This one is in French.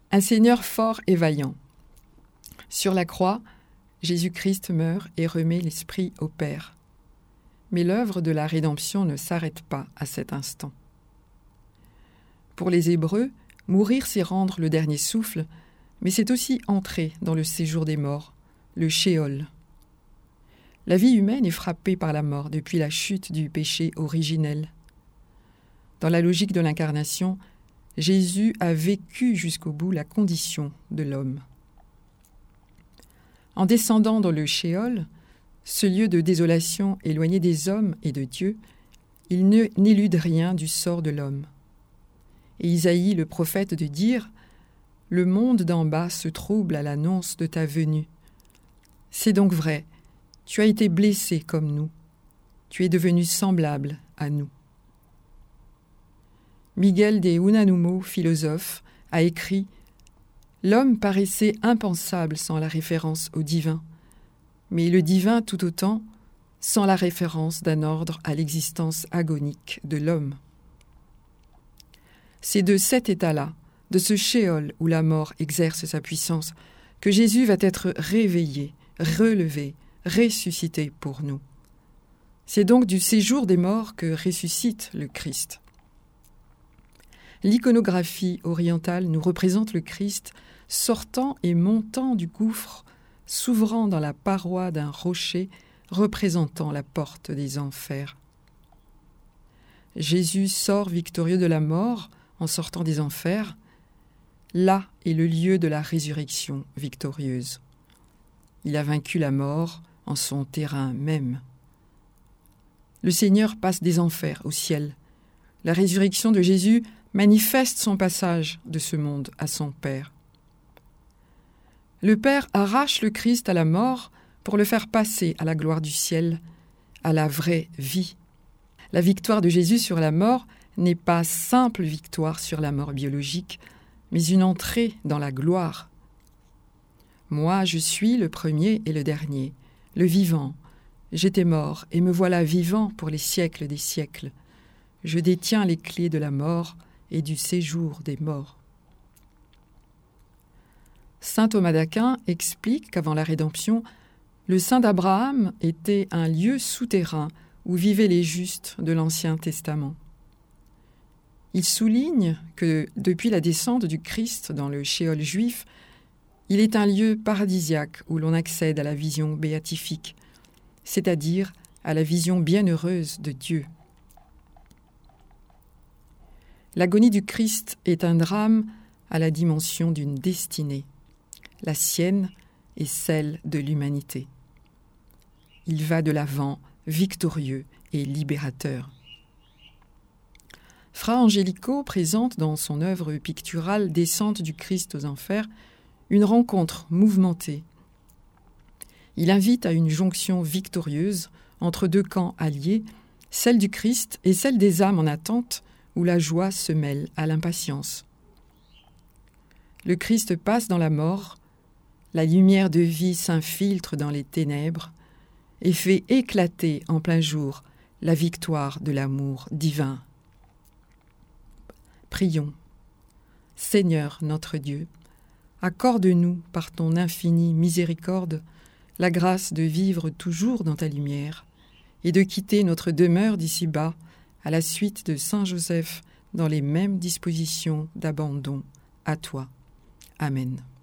Un Seigneur fort et vaillant. Sur la croix, Jésus-Christ meurt et remet l'Esprit au Père. Mais l'œuvre de la rédemption ne s'arrête pas à cet instant. Pour les Hébreux, mourir, c'est rendre le dernier souffle, mais c'est aussi entrer dans le séjour des morts, le Sheol. La vie humaine est frappée par la mort depuis la chute du péché originel. Dans la logique de l'incarnation, Jésus a vécu jusqu'au bout la condition de l'homme. En descendant dans le Sheol, ce lieu de désolation éloigné des hommes et de Dieu, il n'élude rien du sort de l'homme. Et Isaïe, le prophète, de dire « Le monde d'en bas se trouble à l'annonce de ta venue. C'est donc vrai, tu as été blessé comme nous, tu es devenu semblable à nous. » Miguel de Unamuno, philosophe, a écrit « L'homme paraissait impensable sans la référence au divin, mais le divin tout autant sans la référence d'un ordre à l'existence agonique de l'homme. » C'est de cet état-là, de ce Sheol où la mort exerce sa puissance, que Jésus va être réveillé, relevé, ressuscité pour nous. C'est donc du séjour des morts que ressuscite le Christ. L'iconographie orientale nous représente le Christ sortant et montant du gouffre, s'ouvrant dans la paroi d'un rocher représentant la porte des enfers. Jésus sort victorieux de la mort en sortant des enfers. Là est le lieu de la résurrection victorieuse. Il a vaincu la mort en son terrain même. Le Seigneur passe des enfers au ciel. La résurrection de Jésus manifeste son passage de ce monde à son Père. Le Père arrache le Christ à la mort pour le faire passer à la gloire du ciel, à la vraie vie. La victoire de Jésus sur la mort n'est pas simple victoire sur la mort biologique, mais une entrée dans la gloire. Moi, je suis le premier et le dernier, le vivant. J'étais mort et me voilà vivant pour les siècles des siècles. Je détiens les clés de la mort et du séjour des morts. Saint Thomas d'Aquin explique qu'avant la rédemption, le sein d'Abraham était un lieu souterrain où vivaient les justes de l'Ancien Testament. Il souligne que depuis la descente du Christ dans le Sheol juif, il est un lieu paradisiaque où l'on accède à la vision béatifique, c'est-à-dire à la vision bienheureuse de Dieu. L'agonie du Christ est un drame à la dimension d'une destinée, la sienne et celle de l'humanité. Il va de l'avant, victorieux et libérateur. Fra Angelico présente dans son œuvre picturale Descente du Christ aux enfers une rencontre mouvementée. Il invite à une jonction victorieuse entre deux camps alliés, celle du Christ et celle des âmes en attente, où la joie se mêle à l'impatience. Le Christ passe dans la mort, la lumière de vie s'infiltre dans les ténèbres et fait éclater en plein jour la victoire de l'amour divin. Prions. Seigneur notre Dieu, accorde-nous par ton infinie miséricorde la grâce de vivre toujours dans ta lumière et de quitter notre demeure d'ici-bas à la suite de Saint Joseph dans les mêmes dispositions d'abandon à toi. Amen.